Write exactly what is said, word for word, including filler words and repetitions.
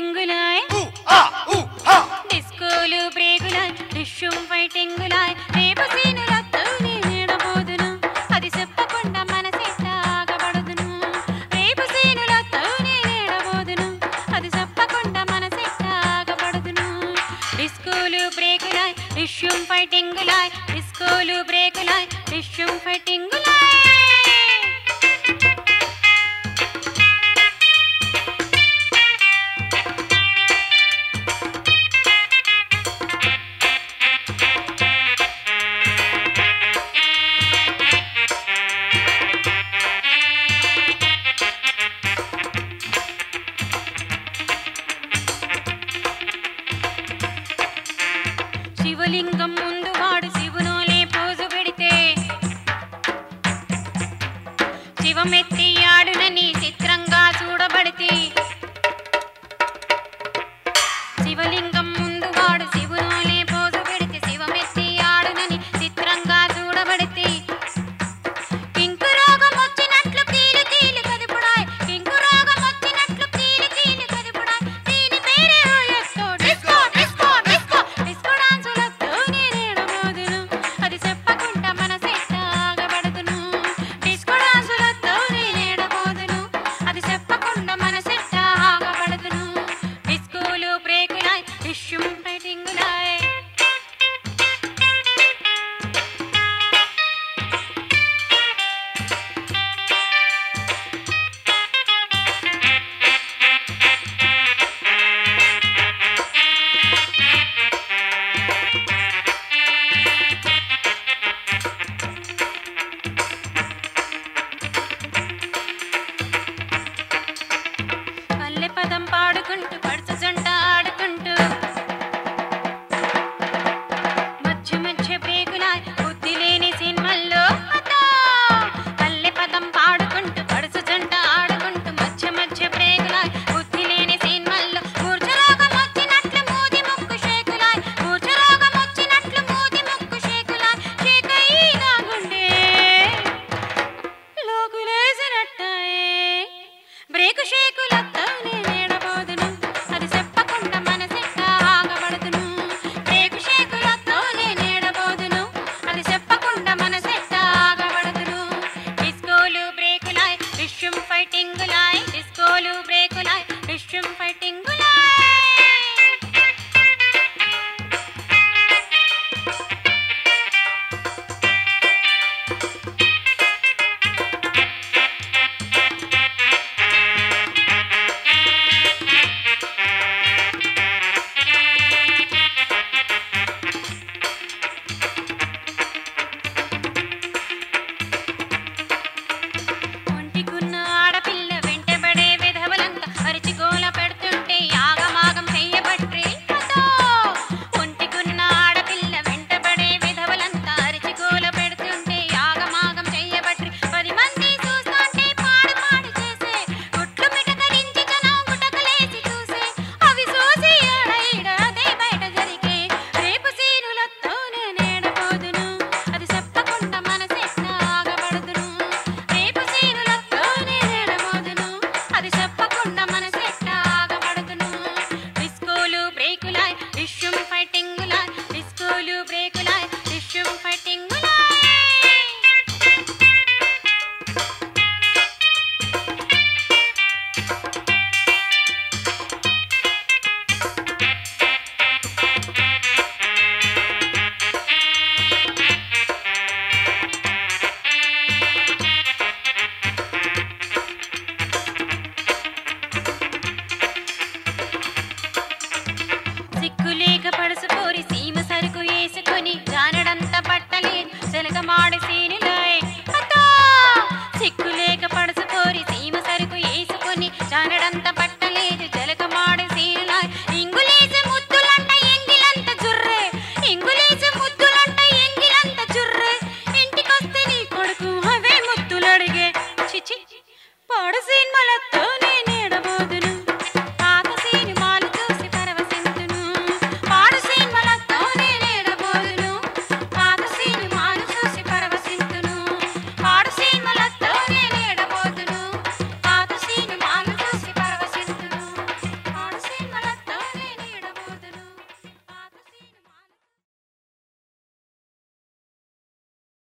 ఫైటింగులాయ్ డిస్కోలు బ్రేకులాయ్ డిష్యూమ్ ఫైటింగులాయ్ రేపు సీనులతో నేనబోదును అది చెప్పకుండా మనసెట్ట ఆగబడుదును రేపు సీనులతో నేనబోదును అది చెప్పకుండా మనసెట్ట ఆగబడుదును డిస్కోలు బ్రేకులాయ్ డిష్యూమ్ ఫైటింగులాయ్ డిస్కోలు బ్రేకులాయ్ డిష్యూమ్ ఫైటింగులాయ్ శివలింగం ముందు వాడు శివునోలే పోజు పెడితే శివమెత్తి ఆడునని చిత్రంగా చూడబడితే శివలింగం ముందు వాడు శివునోలే పోజు పెడితే శివమెత్తి ఆడునని చిత్రంగా చూడబడితే కింకు రోగం వచ్చినట్లు కీలు కీలు కదుపుడాయ్ కింకు రోగం వచ్చినట్లు కీలు కీలు కదుపుడాయ్ దీని పేరే ఓయస్తో డిస్కో డిస్కో డిస్కో డిస్కో డాన్సులతో నేనేడబోదును అది చెప్పకుండా మనసెట్ట ఆగబడుదును డిస్కో డాన్సులతో నేనేడబోదును అది చెప్పకుండా మనసెట్ట ఆగబడుదును డిస్కోలు బ్రేకులాయ్ డిష్యూమ్ ఫైటింగులాయ్ పల్లె పదం పాడుకుంటూ పడుచు జంట ఆడుకుంటూ మధ్య మధ్య బ్రేకులాయ్ బుద్ధి లేని సినిమాల్లో అదా పల్లె పదం పాడుకుంటూ పడుచు జంట ఆడుకుంటూ మధ్య మధ్య బ్రేకులాయ్ బుద్ధి లేని సినిమాల్లో మూర్ఛరోగం వచ్చినట్లు మూది ముక్కు షేకులాయ్ మూర్ఛరోగం వచ్చినట్లు మూది ముక్కు షేకులాయ్ షేకయ్యగా గుండె లోకులేసినట్టాయే బ్రేకు షేకులతో నేనేడబోదును అది చెప్పకుండా మనసెట్ట ఆగబడుదును బ్రేకు షేకులతో నేనేడబోదును అది చెప్పకుండా మనసెట్ట ఆగబడుదును డిస్కోలు బ్రేకులాయ్ డిష్యూమ్ ఫైటింగులాయ్ డిస్కోలు బ్రేకులాయ్ డిష్యూమ్ ఫైటింగులాయ్